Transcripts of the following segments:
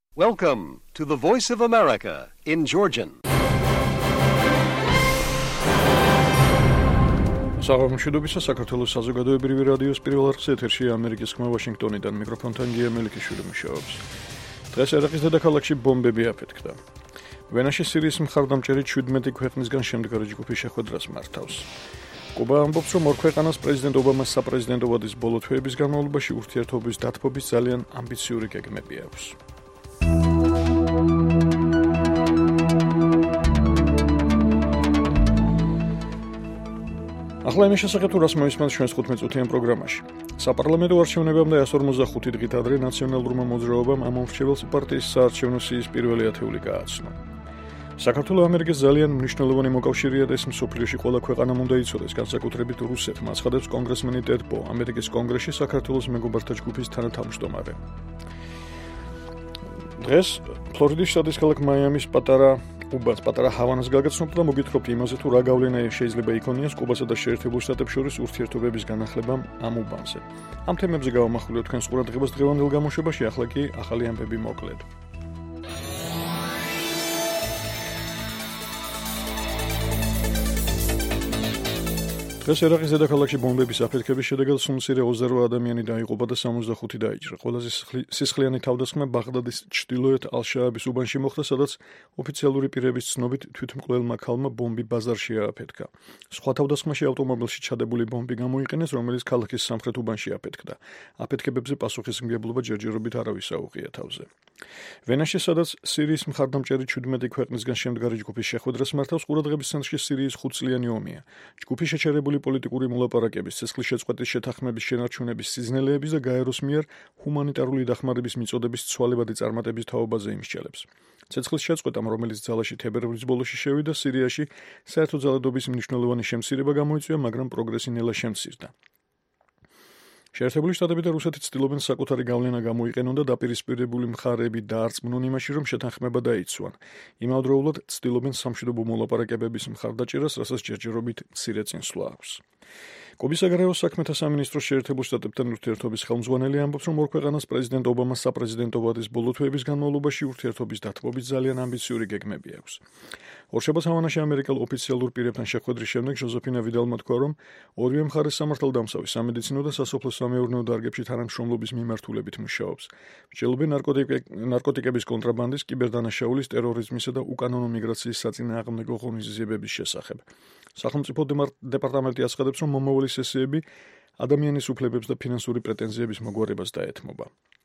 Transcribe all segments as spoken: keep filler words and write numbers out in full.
Welcome to the Voice of America in Georgian. Საღამოშიდობისა საქართველოს საზოგადოებრივი რადიოს პირველ არხზე ეთერშია ამერიკის ხმა ვაშინგტონიდან მიკროფონთან გია მელიქიშვილი მუშაობს. დღეს ერაყის დედაქალაქში ბომბები აფეთქდა. ვენაში სირიის მხარდამჭერი ჩვიდმეტი ქვეყნისგან შემდგარი ჯგუფი შეხვედრას მართავს. კუბა ამბობს, რომ ორ ქვეყანას პრეზიდენტ ობამას საპრეზიდენტო ვადის ბოლო თვეების განმავლობაში ურთიერთობის დათბობის ძალიან ამბიციური გეგმები აქვს. ახლა იმის შესახებ, თუ რას მოისმენთ ჩვენს თხუთმეტ წუთიან პროგრამაში. საპარლამენტო არჩევნებამდე εκατი ორმოცდახუთი დღით ადრე ნაციონალურმა მოძრაობამ ამომრჩეველ პარტიის საარჩევნო სიის პირველი ათეული გააცნო. საქართველოს ამერიკის ძალიან მნიშვნელოვანი მოკავშირეა და ეს მსოფლიოში ყველა ქვეყანამ უნდა იცოდეს, განსაკუთრებით რუსეთმა, აცხადებს კონგრესმენი ტედ პო, ამერიკის კონგრესში საქართველოს მეგობართა ჯგუფის თანათავმჯდომარე. დღეს ფლორიდის შტატის ქალაქ მაიამის პატარა უბანს, პატარა ჰავანას გაგაცნობთ და მოგითხრობთ იმაზე, თუ რა გავლენა შეიძლება იქონიოს კუბასა და შეერთებულ შტატებს შორის ურთიერთობების განახლებამ ამ უბანზე. ამ თემებზე გავამახვილებთ თქვენს ყურადღებას დღევანდელ გამოშვებაში, ახლა კი ახალი ამბები მოკლედ. დღეს ერაყის დედაქალაქში ბომბების აფეთქების შედეგად სულ ოცდაოთხ ადამიანი დაიღუპა და სამოცდახუთი დაიჭრა. ყველაზე სისხლიანი თავდასხმა ბაღდადის ჩრდილოეთ ალ-შააბის უბანში მოხდა, სადაც ოფიციალური პირების ცნობით თვითმკვლელმა ქალმა ბომბი ბაზარში ააფეთქა. სხვა თავდასხმაში ავტომობილში ჩადებული ბომბი გამოიყენეს, რომელიც ქალაქის სამხრეთ უბანში აფეთქდა. აფეთქებებზე პასუხისმგებლობა ჯერჯერობით არავის აუღია თავზე. ვენაში, სადაც სირიის მხარდამჭერი ჩვიდმეტი ქვეყნისგან შემდგარი ჯგუფის შეხვედრას მართავს, ყურადღების ცენტრში სირიის ხუთწლიანი ომია. ჯგუფი შეჩერებული პოლიტიკური მოლაპარაკების, ცეცხლის შეწყვეტის შეთანხმების შენარჩუნების, სიზნელეების და გაეროს მიერ ჰუმანიტარული დახმარების მიწოდების ცვალებადი წარმატების თაობაზე იმსჯელებს. ცეცხლის შეწყვეტამ, რომელიც ძალაში თებერვლის ბოლოში შევიდა, სირიაში საერთო ძალადობის მნიშვნელოვანი შემცირება გამოიწვია, მაგრამ პროგრესი ნელა შემცირდა. შეერთებული შტატები და რუსეთი ცდილობენ საკუთარი გავლენა გამოიყენონ და დაპირისპირებული მხარეები დაარწმუნონ იმაში, რომ შეთანხმება დაიცვან. იმავდროულად ცდილობენ სამშვიდობო მოლაპარაკებების მხარდაჭერას, რასაც ჯერჯერობით მცირე წინსვლა აქვს. კუბის საგარეო საქმეთა სამინისტროს შეერთებულ შტატებთან ურთიერთობის ხელმძღვანელი ამბობს, რომ ორ ქვეყანას პრეზიდენტ ობამას საპრეზიდენტო ვადის ბოლო თვეების განმავლობაში ურთიერთობის დათბობის ძალიან ამბიციური გეგმები აქვს. ორშაბათს ჰავანაში ამერიკელ ოფიციალურ პირებთან შეხვედრის შემდეგ ჟოზეფინა ვიდალმა თქვა, რომ ორივე მხარეს სამართალდამცავი, სამედიცინო და სასოფლო-სამეურნეო დარგებში თანამშრომლობის მიმართულებით მუშაობს. მსჯელობენ ნარკოტიკების კონტრაბანდის, კიბერდანაშაულის, ტერორიზმისა და უკანონო მიგრაციის საწინააღმდეგო ღონისძიებების შესახებ. სახელმწიფო დეპარტამენტი აცხადებს, რომ მომავალი სესიები ადამიანის უფლებებს და ფინანსური პრეტენზიების მოგვარებას დაეთმობა.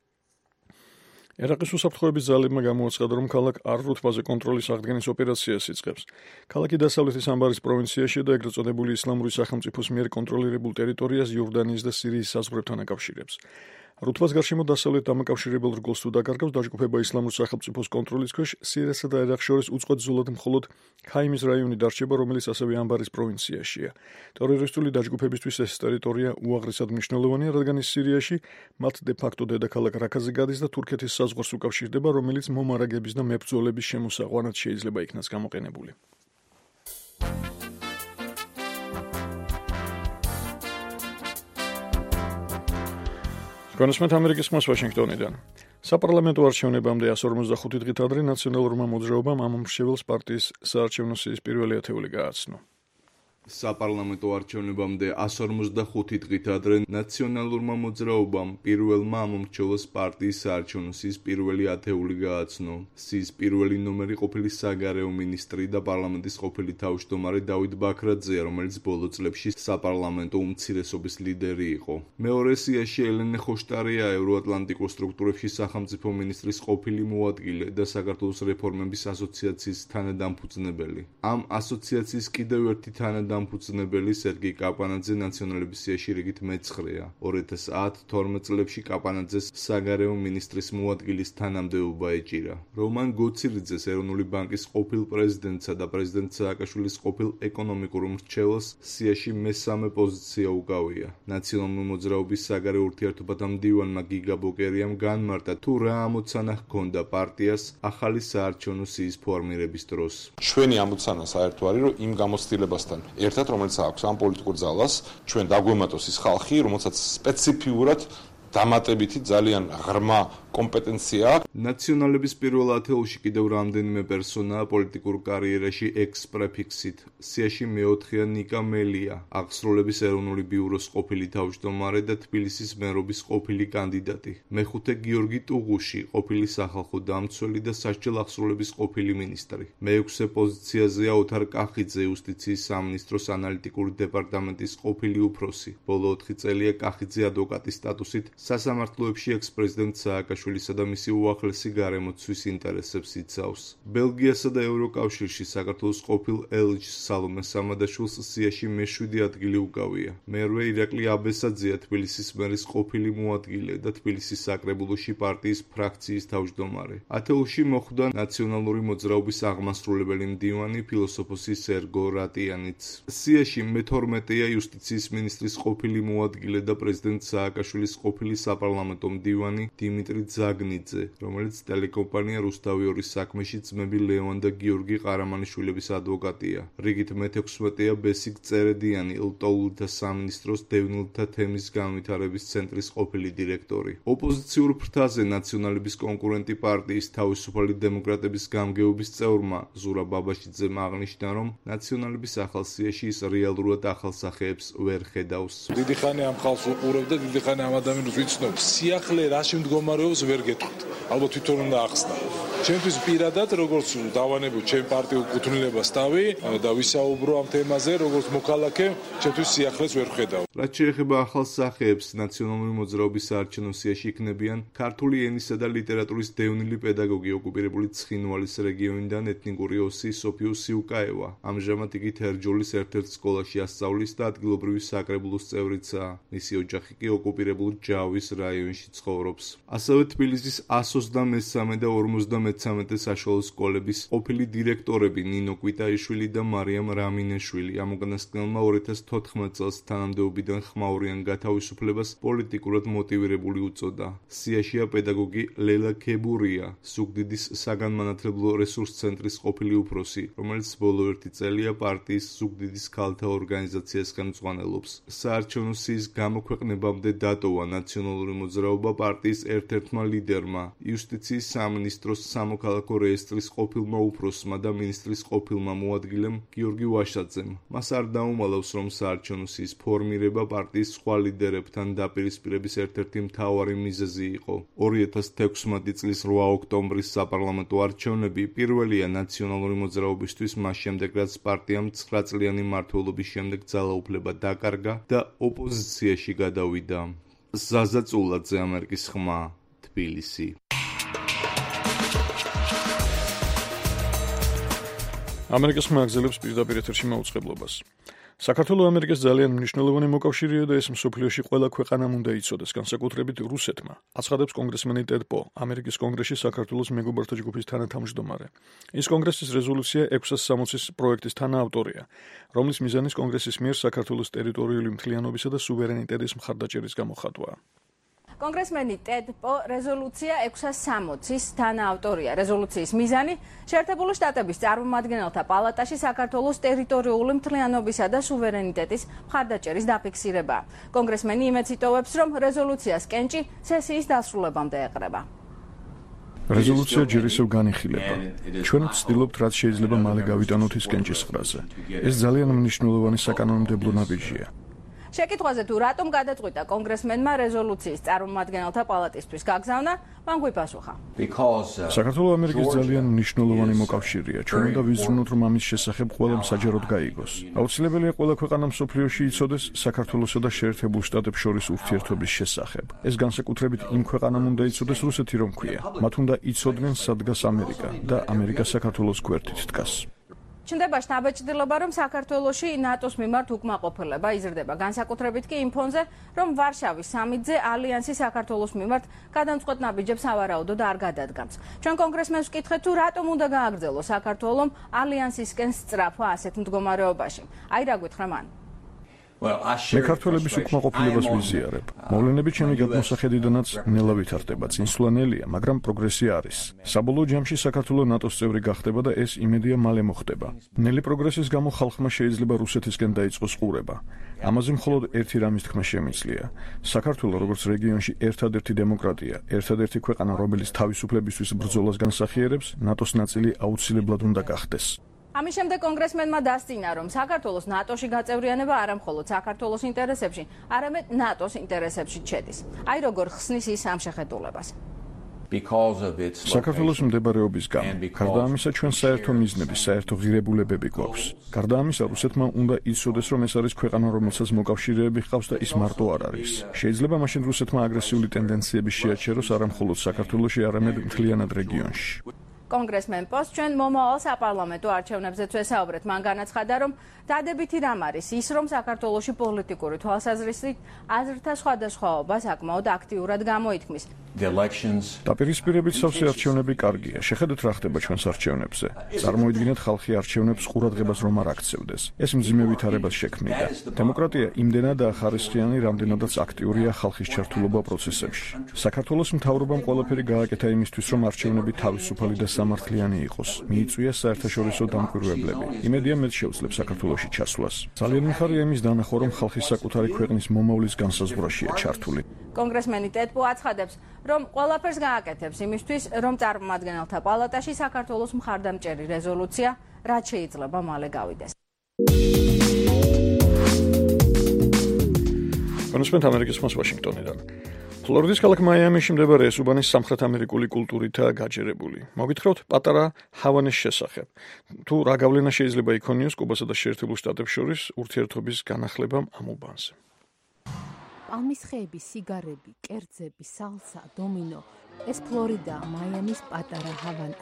ერაყის უსაფრთხოების ძალებმა გამოაცხადა, რომ ქალაქ არ-რუთბაზე კონტროლის აღდგენის ოპერაციას იწყებს. ქალაქი დასავლეთის ამბარის პროვინციაში და ეგრეთ წოდებული ისლამური სახელმწიფოს მიერ კონტროლირებულ ტერიტორიას იორდანიის და სირიის საზღვრებთან აკავშირებს. რუთბას გარშემო დასავლეთ დამაკავშირებელ რგოლს თუ დაკარგავს, დაჯგუფება ისლამურ სახელმწიფოს კონტროლის ქვეშ, სირიასა და ერაყს შორის უწყვეტ ზოლად მხოლოდ ქაიმის რაიონი დარჩება, რომელიც ასევე ამბარის პროვინციაშია. ტერორისტული დაჯგუფებისთვის ეს ტერიტორია უაღრესად მნიშვნელოვანია, რადგან ის სირიაში მათ დე-ფაქტო დედაქალაქ რაქაზე გადის და თურქეთის საზღვარს უკავშირდება, რომელიც მომარაგების და მებრძოლების შემოსაყვანად შეიძლება იქნას გამოყენებული. კონგრესმენ ამერიკის ხმას ვაშინგტონიდან. საპარლამენტო არჩევნებამდე εκατი ორმოცდახუთი დღით ადრე ნაციონალურმა მოძრაობამ ამომრჩეველ პარტიის საარჩევნო სიის პირველი ათეული გააცნო. საპარლამენტო არჩევნებამდე εκατი ორმოცდახუთი დღით ადრე ნაციონალურმა მოძრაობამ პირველმა ამომრჩეველს პარტიის საარჩევნო სიის პირველი ათეული გააცნო. სიის პირველი ნომერი ყოფილი საგარეო მინისტრი და პარლამენტის ყოფილი თავმჯდომარე დავით ბაქრაძეა, რომელიც ბოლო წლებში საპარლამენტო უმცირესობის ლიდერი იყო. მეორე სიაში ელენე ხოშტარია, ევროატლანტიკურ სტრუქტურებში სახელმწიფო მინისტრის ყოფილი მოადგილე და საქართველოს რეფორმების ასოციაციის თანადამფუძნებელი. ამ ასოციაციის კიდევ ერთი თანადამფუძნებელი დამფუძნებელი სერგი კაპანაძე ნაციონალების სიაში რიგით მეცხრეა. ორი ათას ათი თორმეტ წლებში კაპანაძეს საგარეო მინისტრის მოადგილის თანამდებობა ეჭირა. რომან გოცირიძეს ეროვნული ბანკის ყოფილ პრეზიდენტსა და პრეზიდენტ სააკაშვილის ყოფილ ეკონომიკურ მრჩეველს სიაში მესამე პოზიცია უკავია. ნაციონალური მოძრაობის საგარეო ურთიერთობათა მდივანმა გიგა ბოკერიამ განმარტა, თუ რა ამოცანა ჰქონდა პარტიას ახალი საარჩევნო სიის ფორმირების დროს. ჩვენი ამოცანა საერთო არის, რომ იმ გამოცდილებასთან ერთად, რომელიც აქვს ამ პოლიტიკურ ძალას, ჩვენ დაგვემატოს ის ხალხი, რომელსაც სპეციფიურად დამატებითი ძალიან ღრმა კომპეტენცია. ნაციონალების პირველ ათეულში კიდევ რამდენიმე პერსონაა პოლიტიკურ კარიერაში ექს-პრეფიქსით. სიაში მეოთხეა ნიკა მელია, აღსრულების ეროვნული ბიუროს ყოფილი თავმჯდომარე და თბილისის მერობის ყოფილი კანდიდატი. მეხუთე გიორგი ტუღუში, ყოფილი სახალხო დამცველი და სასჯელ აღსრულების ყოფილი მინისტრი. მეექვსე პოზიციაზეა ოთარ კახიძე, იუსტიციის სამინისტროს ანალიტიკური დეპარტამენტის ყოფილი უფროსი. ბოლო ოთხი წელია კახიძე ადვოკატის სტატუსით სასამართლოებში ექს-პრეზიდენტ სააკაშვილისა და მისი უახლესი გარემოცვის ინტერესებს იცავს. ბელგიასა და ევროკავშირში საქართველოს ყოფილ ელჩს სალომე სამადაშვილს სიაში მეშვიდე ადგილი უკავია. მერვე ირაკლი აბესაძეა, თბილისის მერის ყოფილი მოადგილე და თბილისის საკრებულოში პარტიის ფრაქციის თავმჯდომარე. ათეულში მოხვდა ნაციონალური მოძრაობის აღმასრულებელი მდივანი ფილოსოფოსი სერგო რატიანიც. სიაში მეთორმეტეა იუსტიციის მინისტრის ყოფილი მოადგილე და პრეზიდენტ სააკაშვილის ყოფილი საპარლამენტო მდივანი დიმიტრი ძაგნიძე, რომელიც ტელეკომპანია რუსთავი ორის საქმეში ძმები ლევან და გიორგი ყარამანიშვილების ადვოკატია. რიგით მეთექვსმეტეა ბესიკ წერედიანი, ლტოლთა სამინისტროს დევნილთა თემის განვითარების ცენტრის ყოფილი დირექტორი. ოპოზიციურ ფრთაზე ნაციონალების კონკურენტი პარტიის თავისუფალი დემოკრატების გამგეობის წევრმა ზურა ბაბაშიძემ აღნიშნა, რომ ნაციონალების ახალ სიაში ის რეალურად ახალ სახეებს ვერ ხედავს. დიდი ხანი ამ ხალხს უყურებ და დიდი ხანი ამ ადამიანებს ვიცნობ. სიახლე რაში მდგომარეობს ვერ გეტყვით. ალბათ თვითონ უნდა ახსნა. ჩემთვის პირადად როგორც დავანებო ჩემ პარტიულ კუთვნილებას თავი და ვისაუბრო ამ თემაზე, როგორც მოქალაქე, ჩემთვის სიახლეს ვერ ხედავ. რაც შეეხება ახალ სახეებს, ნაციონალური მოძრაობის საარჩევნო სიაში იქნებიან ქართული ენისა და ლიტერატურის დევნილი პედაგოგი ოკუპირებული ცხინვალის რეგიონიდან ეთნიკური ოსი სოფიუ სიუკაევა. ამჟამად იგი თერჯოლის ერთ-ერთ სკოლაში ასწავლის და ადგილობრივი საკრებულოს წევრიცაა. მისი ოჯახი კი ოკუპირებულ ჯავის რაიონში ცხოვრობს. ასევე თბილისის ასოს და მესამე და ორმოცდამეცამეტე საშუალო სკოლების ყოფილი დირექტორები ნინო კვიტაიშვილი და მარიამ რამინეშვილი ამ უკანასკნელმა ორი ათას თოთხმეტ წელს თანამდებობიდან ხმაურიან გათავისუფლებას პოლიტიკურად მოტივირებული უწოდა. სიაშია პედაგოგი ლელა ქებურია, სუგდიდის საგანმანათლებლო რესურს ცენტრის ყოფილი უფროსი, რომელიც ბოლო ერთი წელია პარტიის სუგდიდის ქალთა ორგანიზაციას ხელმძღვანელობს. საარჩევნო სიის გამოქვეყნებამდე დატოვა ნაციონალური მოძრაობა პარტიის ერთ-ერთმა ლიდერმა, იუსტიციის სამინისტროს სამოქალაქო რეესტრის ყოფილმა უფროსმა და მინისტრის ყოფილმა მოადგილემ გიორგი ვაშაძემ. მას არ დაუმალავს, რომ საარჩევნო სიის ფორმირება პარტიის სხვა ლიდერებთან დაპირისპირების ერთ-ერთი მთავარი მიზეზი იყო. ორი ათას თექვსმეტი წლის რვა ოქტომბრის საპარლამენტო არჩევნები პირველია ნაციონალური მოძრაობისთვის მას შემდეგ, რაც პარტიამ ცხრა წლიანი მმართველობის შემდეგ ძალაუფლება დაკარგა და ოპოზიციაში გადავიდა. ზაზა წულაძე, ამერიკის ხმა, თბილისი. ამერიკის ხმა აგზელებს პირდაპირ ეთერში მაუწყებლობას. საქართველოს ამერიკის ძალიან მნიშვნელოვანი მოკავშირეა და ეს მსოფლიოში ყველა ქვეყანამ უნდა იცოდეს, განსაკუთრებით რუსეთმა, აცხადებს კონგრესმენი ტედ პო, ამერიკის კონგრესში საქართველოს მეგობართა ჯგუფის თანათავმჯდომარე. ის კონგრესის რეზოლუცია ექვსას სამოცის პროექტის თანაავტორია, რომლის მიზანიც კონგრესის მიერ საქართველოს ტერიტორიული მთლიანობისა და სუვერენიტეტის მხარდაჭერის გამოხატვაა. კონგრესმენი ტედ პო რეზოლუცია ექვსას სამოცის თანაავტორია. რეზოლუციის მიზანი შეერთებული შტატების წარმომადგენელთა პალატაში საქართველოს ტერიტორიული მთლიანობისა და სუვერენიტეტის მხარდაჭერის დაფიქსირებაა. კონგრესმენი იმედს იტოვებს, რომ რეზოლუციას კენჭი სესიის დასრულებამდე ეყრება. რეზოლუცია ჯერ ისევ განიხილება. ჩვენ ვცდილობთ, რაც შეიძლება მალე გავიტანოთ ის კენჭის ყრაზე. ეს ძალიან მნიშვნელოვანი საკანონმდებლო ნაბიჯია. შეკითხვაზე თუ რატომ გადაწყვიტა კონგრესმენმა რეზოლუციის წარმომადგენელთა პალატისთვის გაგზავნა, მან გვიპასუხა. საქართველოს ამერიკის ძალიან მნიშვნელოვანი მოკავშირეა. ჩვენ უნდა ვიზრუნოთ, რომ ამის შესახებ ყველამ საჯაროდ გაიგოს. აუცილებელია ყველა ქვეყანა მსოფლიოში იცოდეს საქართველოსა და შეერთებულ შტატებს შორის ურთიერთობის შესახებ. ეს განსაკუთრებით იმ ქვეყანამ უნდა იცოდეს რუსეთი რომ ქვია. მათ უნდა იცოდნენ სად დგას ამერიკა და ამერიკა საქართველოს გვერდით დგას. ჩნდება შთაბეჭდილება, რომ საქართველოში ნატოს მიმართ უკმაყოფილება იზრდება, განსაკუთრებით კი იმ ფონზე, რომ ვარშავის სამიტზე ალიანსი საქართველოს მიმართ გადამწყვეტ ნაბიჯებს ავარაუდოდ არ გადადგამს. ჩვენ კონგრესმენს ვკითხეთ, თუ რატომ უნდა გააგრძელოს საქართველომ ალიანსისკენ სწრაფვა ასეთ მდგომარეობაში. აი რა გითხრა მან. მე ქართველების უკმაყოფილებას ვიზიარებ. მოვლენები ჩემი გადმოსახედიდანაც ნელა ვითარდება. წინსვლანელია, მაგრამ პროგრესი არის. საბოლოო ჯამში საქართველოს ნატოს წევრი გახდება და ეს იმედია მალე მოხდება. ნელი პროგრესის გამო ხალხმა შეიძლება რუსეთისკენ დაიწყოს ყურება. ამაზე მხოლოდ ერთი რამის თქმა შემიძლია. საქართველოს როგორც რეგიონში ერთადერთი დემოკრატია, ერთადერთი ქვეყანა, რომელიც თავისუფლებისთვის ბრძოლას განსახიერებს, ნატოს ნაწილი აუცილებლად უნდა გახდეს. ამის შემდეგ კონგრესმენმა დასწინა, რომ საქართველოს ნატოში გაწევრიანება არა მხოლოდ საქართველოს ინტერესებში, არამედ ნატოს ინტერესებში შედის. აი როგორ ხსნის ის ამ შეხედულებას. საქართველოს მდებარეობის გამო, გარდა ამისა ჩვენ საერთო მიზნები, საერთო ღირებულებები გვაქვს. გარდა ამისა, რუსეთმა უნდა იცოდეს, რომ ეს არის ქვეყანა, რომელსაც მოკავშირეები ჰყავს და ის მარტო არ არის. შეიძლება მაშინ რუსეთმა აგრესიული ტენდენციები შეაჩეროს არა მხოლოდ საქართველოში, არამედ მთლიანად რეგიონში. კონგრესმენ პოსტ ჩვენ მომავალ საპარლამენტო არჩევნებზეც ვესაუბრეთ. მან განაცხადა, რომ დადებითი რამ არის ის, რომ საქართველოში პოლიტიკური თვალსაზრისით აზრთა სხვადასხვაობა საკმაოდ აქტიურად გამოითქმის. დაპირისპირებით სავსე არჩევნები კარგია. შეხედეთ რა ხდება ჩვენს არჩევნებზე. წარმოიდგინეთ ხალხი არჩევნებს ყურადღებას რომ არ აქცევდეს. ეს მძიმე ვითარებას შექმნიდა. დემოკრატია იმდენადაა ხარისხიანი, რამდენადაც აქტიურია ხალხის ჩართულობა პროცესებში. საქართველოს მთავრობამ ყველაფერი გააკეთა იმისთვის, რომ არჩევნები თავისუფალი და სამართლიანი იყოს. მიიწვია საერთაშორისო დამკვირვებლები. იმედია მეც შეუძლებს საქართველოში ჩასვლას. ძალიან მიხარია იმის დანახვა, რომ ხალხი საკუთარი ქვეყნის მომავლის განსაზღვრაშია ჩართული. კონგრესმენი ტეტპო აცხადებს, რომ ყველაფერს გააკეთებს იმისთვის, რომ წარმომადგენელთა პალატაში საქართველოს მხარდამჭერი რეზოლუცია, რაც შეიძლება მალე გავიდეს. კონსპენთ ამერიკის ხმას ვაშინგტონიდან. ფლორიდის ქალაქ მაიამიში მდებარე ეს უბანი სამხრეთ ამერიკული კულტურითაა გაჯერებული. მოგითხრათ პატარა ჰავანის შესახებ. თუ რა გავლენა შეიძლება იქონიოს კუბასა და შეერთებულ შტატებს შორის ურთიერთობის განახლებამ ამ უბანზე. პალმის ხეები, სიგარები, კერძები, სალსა, დომინო. ეს ფლორიდაა, მაიამის პატარა ჰავანა.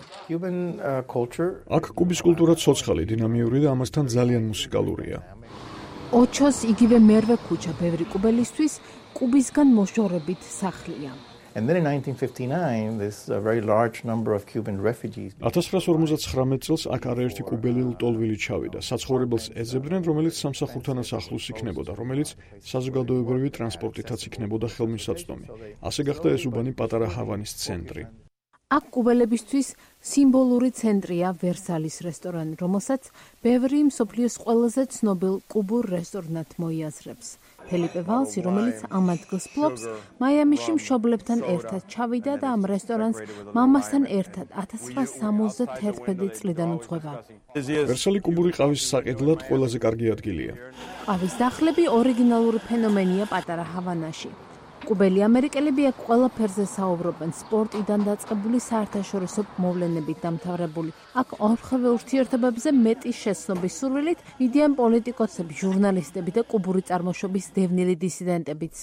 აქ კუბის კულტურა ცოცხალი, დინამიური და ამასთან ძალიან მუსიკალურია. ოჩოს იგივე მერვე ქუჩა ბევრი კუბელისთვის კუბისგან მოშორებით სახლია. And then in nineteen fifty-nine, this a very large number of Cuban refugees. ათას ცხრაას ორმოცდათხრამეტ წელს აქ არაერთი კუბელი ლტოლვილი ჩავიდა. საცხოვრებელს ეძებდნენ, რომელიც სამსახურთანაც ახლოს იქნებოდა, რომელიც საზოგადოებრივი ტრანსპორტითაც იქნებოდა ხელმისაწვდომი. ასე გახდა ეს უბანი პატარა ჰავანის ცენტრი. აქ კუბელებისთვის სიმბოლური ცენტრია ვერსალის რესტორანი, რომელსაც ბევრი მსოფლიოს ყველაზე ცნობილ კუბურ რესტორნად მოიაზრებს. ფელიპე ვალსი, რომელიც ამ ადგილს ფლობს, მაიამიში მშობლებთან ერთად ჩავიდა და ამ რესტორანს მამასთან ერთად ათას ცხრაასა სამოცდათერთმეტი წლიდან უძღვება. ვერსალი კუბური ყავის საყიდლად ყველაზე კარგი ადგილია. ყავის დახლები ორიგინალური ფენომენია პატარა ჰავანაში. კუბელი ამერიკელები აქ ყველაფერზე საუბრობენ, სპორტიდან დაწყებული საერთაშორისო მოვლენებით დამთავრებული. აქ ორხევე ურთიერთობებზე მეტი შეცნობის სურვილით მიდიან პოლიტიკოსები, ჟურნალისტები და კუბური წარმოშობის დევნილი დისიდენტებიც.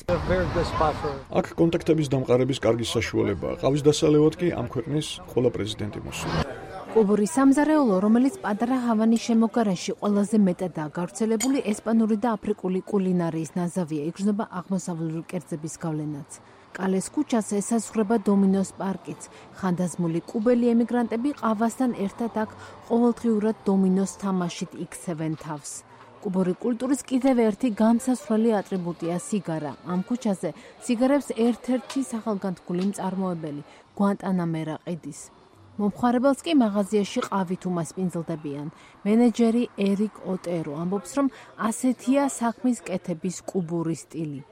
აქ კონტაქტების დამყარების კარგი საშუალებაა. ყავის დასალევად კი ამ ქვეყნის ყველა პრეზიდენტი მოსულა. კუბური სამზარეულო, რომელიც პატარა ჰავანის შემოგარენში ყველაზე მეტადაა გავრცელებული, ესპანური და აფრიკული კულინარიის ნაზავია, იგრძნობა აღმოსავლური კერძების გავლენაც. კალეს ქუჩას ესაზღვრება დომინოს პარკიც. ხანდაზმული კუბელი ემიგრანტები ყავასთან ერთად აქ ყოველდღიურად დომინოს თამაშით იქცევენ თავს. კუბური კულტურის კიდევ ერთი განსასვლელი ატრიბუტია სიგარა. ამ ქუჩაზე სიგარებს ერთ-ერთი სახელგანთქმული მწარმოებელი გვანტანამერა ყიდის. მომხმარებელს კი მაღაზიაში ყავით უმასპინძლდებიან. მენეჯერი ერიკ ოტერო ამბობს, რომ ასეთია საქმის კეთების კუბური სტილი.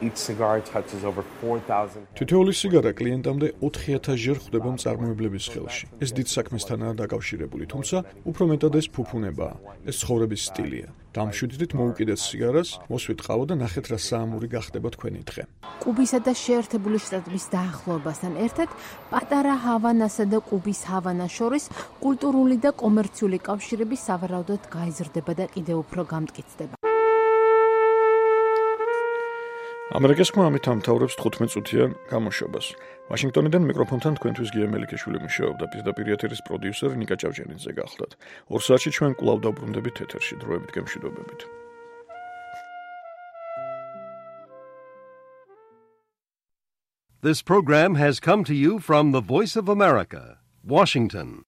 თითოეული სიგარა კლიენტამდე ოთხი ათას ჯერ ხვდება მწარმოებლების ხელში. ეს დიდ საქმესთანაა დაკავშირებული, თუმცა უფრო მეტად ეს ფუფუნებაა. ეს ცხოვრების სტილია. დამშვიდით მოუკიდეთ სიგარას, მოსვით ყავა და ნახეთ რა საამური გახდება თქვენი დღე. კუბისა და შეერთებული შტატების დაახლოებასთან ერთად პატარა ჰავანასა და კუბის ჰავანას შორის კულტურული და კომერციული კავშირები სავარაუდოდ გაიზრდება და კიდევ უფრო გამტკიცდება. ამერიკის ხმა ამით ამთავრებს თხუთმეტ წუთიან გამოშვებას. ვაშინგტონიდან მიკროფონთან თქვენთვის გია მელიქიშვილი მუშაობდა, პირდაპირ ეთერის პროდიუსერი ნიკა ჭავჭიანიძე გახლდათ. ორ საათში ჩვენ კვლავ დავბრუნდებით ეთერში, დროებით გემშვიდობებით. This program has come to you from the Voice of America, Washington.